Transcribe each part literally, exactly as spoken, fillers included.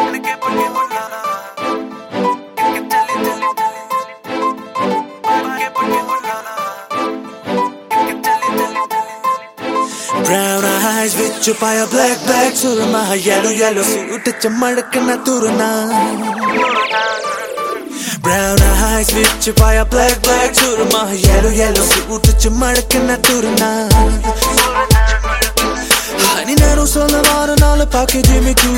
Brown eyes ਵਿੱਚ ਪਾਇਆ black black ਸੁਰਮਾ yellow yellow suit ਚ ਮੜਕਣਾ ਤੁਰਨਾ Brown eyes ਵਿੱਚ ਪਾਇਆ black black ਸੁਰਮਾ yellow yellow suit ਚ ਮੜਕਣਾ ਤੁਰਨਾ ਹਨੀ ਨਰੋ ਸਲਵਾਰ ਨਾਲ ਪਾ ਕੇ ਜਿਵੇਂ ਤੂੰ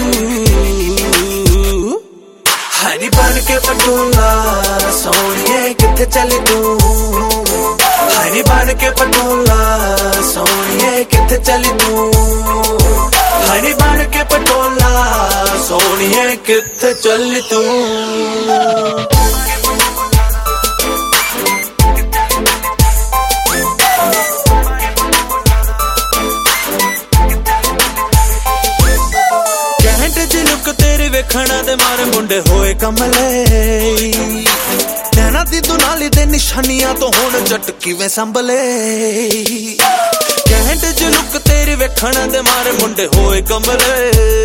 ਹਨੀ ਬਣ ਕੇ ਪਟੋਲਾ ਸੋਹਣੀਏ ਕਿੱਥੇ ਚੱਲੀ ਤੂੰ ਹਨੀ ਬਣ ਕੇ ਪਟੋਲਾ ਸੋਹਣੀਏ ਕਿੱਥੇ ਚੱਲੀ ਤੂੰ ਹਨੀ ਬਣ ਕੇ ਪਟੋਲਾ ਸੋਹਣੀਏ ਕਿੱਥੇ ਚੱਲੀ ਤੂੰ ਵੇਖਣਾ ਤੇ ਮਾਰੇ ਮੁੰਡੇ ਹੋਏ ਕਮਲੇ ਨੈਣਾ ਦੀ ਦੁਨਾਲੀ ਦੇ ਨਿਸ਼ਾਨੀਆਂ ਤੋਂ ਹੁਣ ਜੱਟ ਕਿਵੇਂ ਸੰਭਲੇ ਕਹਿੰਦੇ ਜੇ ਲੁੱਕ ਤੇਰੀ ਵੇਖਣਾ ਤੇ ਮਾਰੇ ਮੁੰਡੇ ਹੋਏ ਕਮਲੇ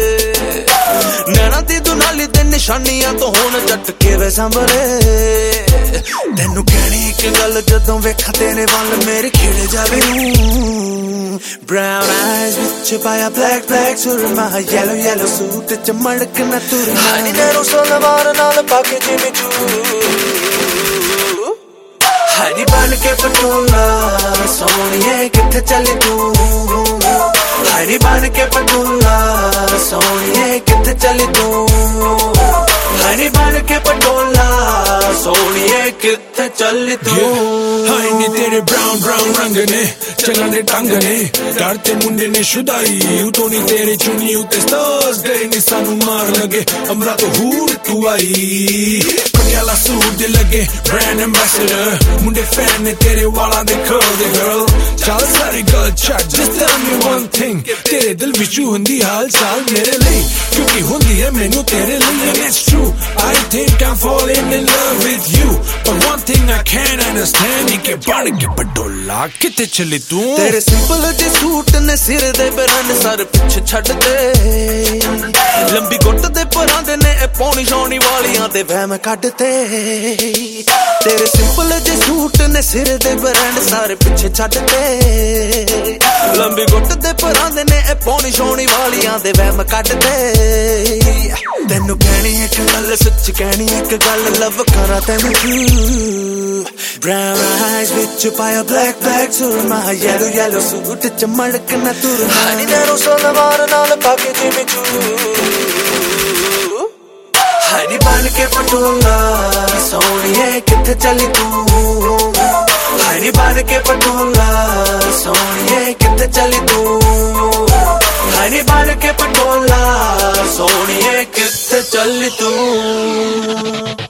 ਨੈਣਾ ਦੀ ਦੁਨਾਲੀ ਦੇ ਨਿਸ਼ਾਨੀਆਂ ਤੋਂ ਹੁਣ ਜੱਟ ਕਿਵੇਂ ਸੰਭਲੇ ਤੈਨੂੰ ਕਹਿਣੀ ਇੱਕ ਗੱਲ ਜਦੋਂ ਵੇਖਾਂ ਤੇਰੇ ਵੱਲ ਮੇਰੇ ਖਿੜ ਜਾਵੇ Brown eyes ਵਿੱਚ ਪਾਇਆ black black ਸੁਰਮਾ yellow yellow suit ਚ ਮੜਕਣਾ ਤੁਰਨਾ ਹਨੀ ਨਰੋ ਸਲਵਾਰ ਨਾਲ ਪਾ ਕੇ ਜਿਵੇਂ ਤੂੰ ਹਨੀ ਬਣ ਕੇ ਪਟੋਲਾ ਸੋਹਣੀਏ ਕਿੱਥੇ ਚੱਲੀ ਤੂੰ ਹਨੀ ਬਣ ਕੇ ਪਟੋਲਾ ਸੋਹਣੀਏ ਕਿੱਥੇ ਚੱਲੀ ਤੂੰ ਹਨੀ ਬਣ ਕੇ ਪਟੋਲਾ ਸੋਹਣੀਏ ਕਿੱਥੇ ਚੱਲੀ ਤੂੰ ਹਾਈ ਨੀ ਤੇਰੇ brown brown ਰੰਗ ਨੇ ਚੱਲਾਂ ਦੇ ਟੰਗ ਨੇ ਡਰ ਤੇ ਮੁੰਡੇ ਨੇ ਸ਼ੁਦਾਈ ਉਤੋਂ ਨੀ ਤੇਰੇ ਚੁੰਨੀ ਉੱਤੇ stars ਦੇ ਨੀ ਸਾਨੂੰ ਮਾਰ ਲਗੇ ਅਮਰਾ ਤੋਂ ਹੂਰ ਤੂੰ ਆਈ ਪਟਿਆਲਾ ਸੂਟ ਦੇ ਲੱਗੇ brand ambassador ਮੁੰਡੇ ਫੈਨ ਨੇ ਤੇਰੇ ਵਾਲਾਂ ਦੇ curl ਦੇ girl ਚੱਲ ਸਾਰੀ ਗੱਲ ਛੱਡ just tell me one thing ਤੇਰੇ ਦਿਲ ਵਿੱਚ ਹੁੰਦੀ ਹਾਲ ਚਾਲ ਮੇਰੇ ਲਈ ਕਿਉਂਕਿ ਹੁੰਦੀ ਹੈ ਮੈਨੂੰ ਤੇਰੇ ਲਈ and it's true I think I'm falling in love with you but one thing I can't understand ਨੀ ਕਿ ਬਣ ਕੇ ਪਟੋਲਾ ਕਿਤੇ ਚੱਲੀ ਤੂੰ ਤੇਰੇ ਸਿੰਪਲ ਜਿਹੇ ਸੂਟ ਨੇ ਸਿਰ ਦੇ ਬਰਨ ਸਰ ਪਿੱਛੇ ਛੱਡ ਦੇ ਲੰਬੀ ਗੁੱਟ ਦੇ ਪਰਾਂ ਦੇ ਨੇ ਇਹ ਪੌਣੀ ਛਾਉਣੀ ਵਾਲੀਆਂ ਤੇ ਵਹਿਮ ਕੱਢ ਤੇ ਤੇਰੇ ਸਿੰਪਲ ਜਿਹੇ ਸੂਟ ਨੇ ਸਿਰ ਦੇ ਬਰਨ ਸਰ ਪਿੱਛੇ ਛੱਡ ਤੇ ਲੰਬੀ ਗੁੱਟ ਦੇ ਪਰਾਂ ਦੇ ਨੇ ਇਹ ਪੌਣੀ ਛਾਉਣੀ ਵਾਲੀਆਂ ਤੇ ਵਹਿਮ ਕੱਢ ਤੇ ਤੈਨੂੰ ਕਹਿਣੀ ਇੱਕ ਗੱਲ ਸੱਚ ਕਹਿਣੀ ਇੱਕ ਗੱਲ ਲਵ ਕਰਾਂ ਤੈਨੂੰ Brown eyes ਵਿੱਚ ਪਾਇਆ black black ਸੁਰਮਾ yellow yellow suit ਚ ਮੜਕਣਾ ਤੁਰਨਾ ਹਨੀ ਨਰੋ ਸਲਵਾਰ ਨਾਲ ਪਾ ਕੇ ਜਿਵੇਂ ਤੂੰ ਹਨੀ ਬਣ ਕੇ ਪਟੋਲਾ ਸੋਹਣੀਏ ਕਿੱਥੇ ਚੱਲੀ ਤੂੰ ਹਨੀ ਬਣ ਕੇ ਪਟੋਲਾ ਸੋਹਣੀਏ ਕਿੱਥੇ ਚੱਲੀ ਤੂੰ ਹਨੀ ਬਣ ਕੇ ਪਟੋਲਾ ਸੋਹਣੀਏ ਕਿੱਥੇ ਚੱਲੀ ਤੂੰ